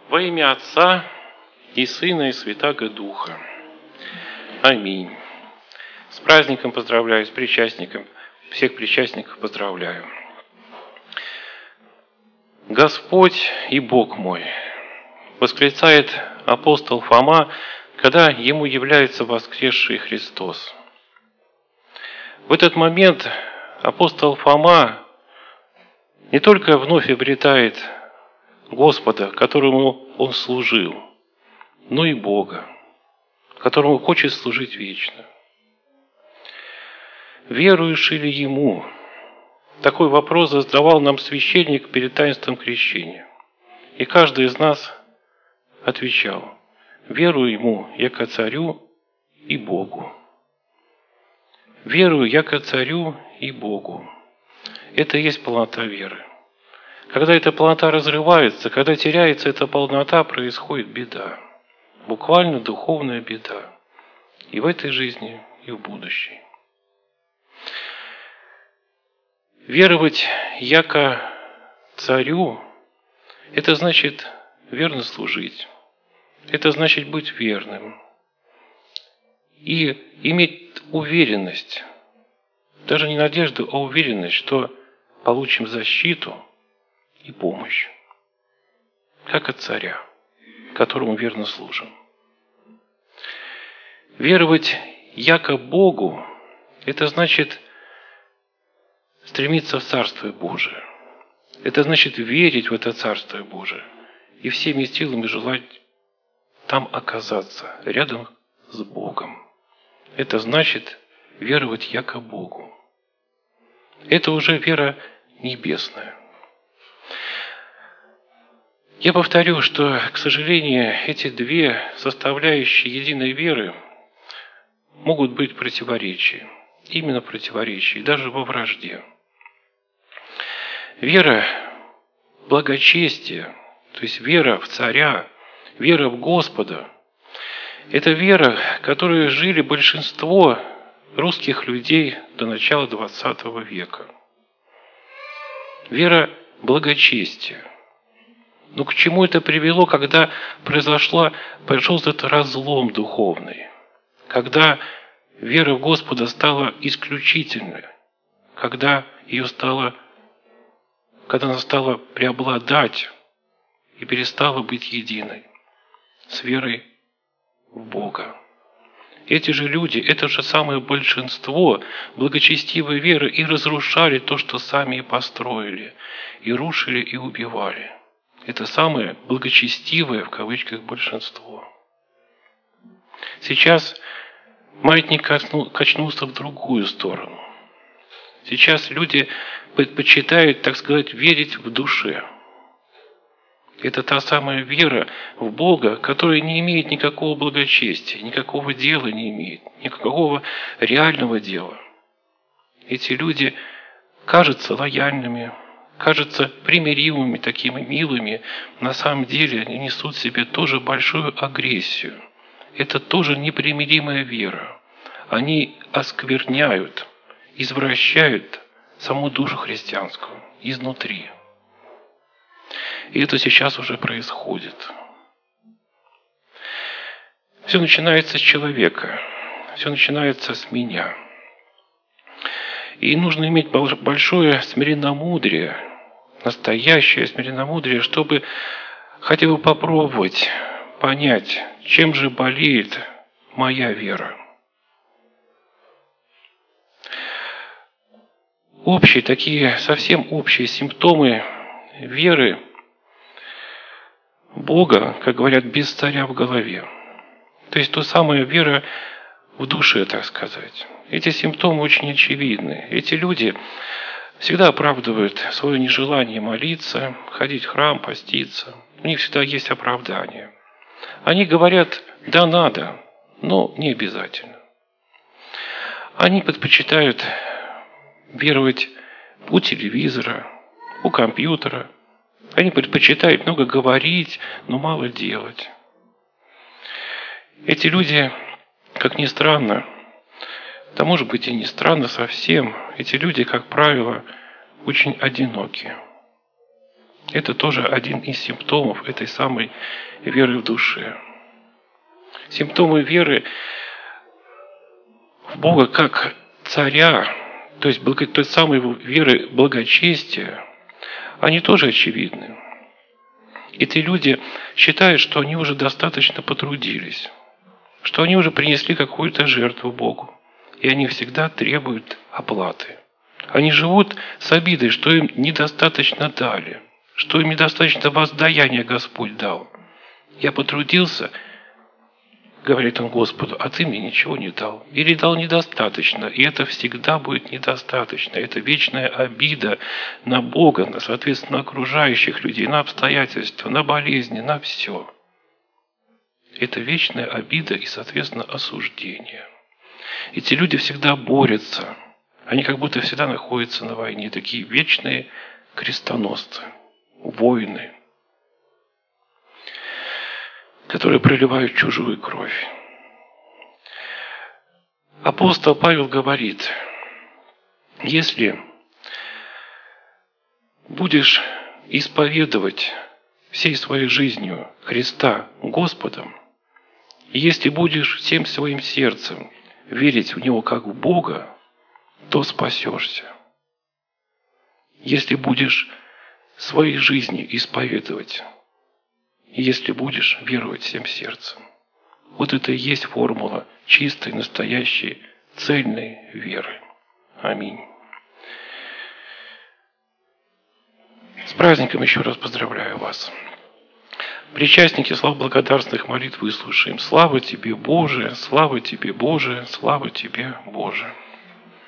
Во имя Отца и Сына и Святаго Духа. Аминь. С праздником поздравляю, с причастником. Всех причастников поздравляю. Господь и Бог мой, восклицает апостол Фома, когда ему является воскресший Христос. В этот момент апостол Фома не только вновь обретает Господа, которому он служил, но и Бога, которому хочет служить вечно. Веруешь ли Ему? Такой вопрос задавал нам священник перед таинством крещения. И каждый из нас отвечал: верую Ему, яко Царю и Богу. Верую, яко Царю и Богу. Это и есть полнота веры. Когда эта полнота разрывается, когда теряется эта полнота, происходит беда. Буквально духовная беда. И в этой жизни, и в будущей. Веровать яко Царю – это значит верно служить. Это значит быть верным. И иметь уверенность, даже не надежду, а уверенность, что получим защиту и помощь, как от Царя, которому верно служим. Веровать яко Богу – это значит стремиться в Царство Божие. Это значит верить в это Царство Божие и всеми силами желать там оказаться, рядом с Богом. Это значит веровать яко Богу. Это уже вера небесная. Я повторю, что, к сожалению, эти две составляющие единой веры могут быть противоречия. Именно противоречия, даже во вражде. Вера в благочестие, то есть вера в Царя, вера в Господа, это вера, которой жили большинство русских людей до начала XX века. Вера в благочестие. Но к чему это привело, когда произошел этот разлом духовный? Когда вера в Господа стала исключительной, когда она стала преобладать и перестала быть единой с верой в Бога. Эти же люди, это же самое большинство благочестивой веры и разрушали то, что сами и построили, и рушили, и убивали. Это самое благочестивое, в кавычках, большинство. Сейчас маятник качнулся в другую сторону. Сейчас люди предпочитают, так сказать, верить в душе. Это та самая вера в Бога, которая не имеет никакого благочестия, никакого дела не имеет, никакого реального дела. Эти люди кажутся лояльными, кажутся примиримыми, такими милыми. На самом деле они несут в себе тоже большую агрессию. Это тоже непримиримая вера. Они оскверняют, извращают саму душу христианскую изнутри. И это сейчас уже происходит. Все начинается с человека. Все начинается с меня. И нужно иметь большое смиренномудрие, настоящее смиренномудрие, чтобы хотя бы попробовать понять, чем же болеет моя вера. Совсем общие симптомы веры Бога, как говорят, без царя в голове. То есть, то самая вера в душе, так сказать. Эти симптомы очень очевидны. Эти люди всегда оправдывают свое нежелание молиться, ходить в храм, поститься. У них всегда есть оправдание. Они говорят: да, надо, но не обязательно. Они предпочитают веровать у телевизора, у компьютера. Они предпочитают много говорить, но мало делать. Эти люди, как ни странно, да может быть и не странно совсем, эти люди, как правило, очень одиноки. Это тоже один из симптомов этой самой веры в душе. Симптомы веры в Бога как царя, то есть той самой веры благочестия, они тоже очевидны. Эти люди считают, что они уже достаточно потрудились, что они уже принесли какую-то жертву Богу, и они всегда требуют оплаты. Они живут с обидой, что им недостаточно дали, что им недостаточно воздаяния Господь дал. Я потрудился, говорит он Господу, а ты мне ничего не дал. Или дал недостаточно, и это всегда будет недостаточно. Это вечная обида на Бога, на, соответственно, окружающих людей, на обстоятельства, на болезни, на все. Это вечная обида и, соответственно, осуждение. Эти люди всегда борются. Они как будто всегда находятся на войне. Такие вечные крестоносцы, воины, которые проливают чужую кровь. Апостол Павел говорит, если будешь исповедовать всей своей жизнью Христа Господом, и если будешь всем своим сердцем верить в Него как в Бога, то спасешься. Если будешь своей жизни исповедовать, если будешь веровать всем сердцем. Вот это и есть формула чистой, настоящей, цельной веры. Аминь. С праздником еще раз поздравляю вас. Причастники слав благодарственных молитв выслушаем. Слава Тебе, Боже, слава Тебе, Боже, слава Тебе, Боже.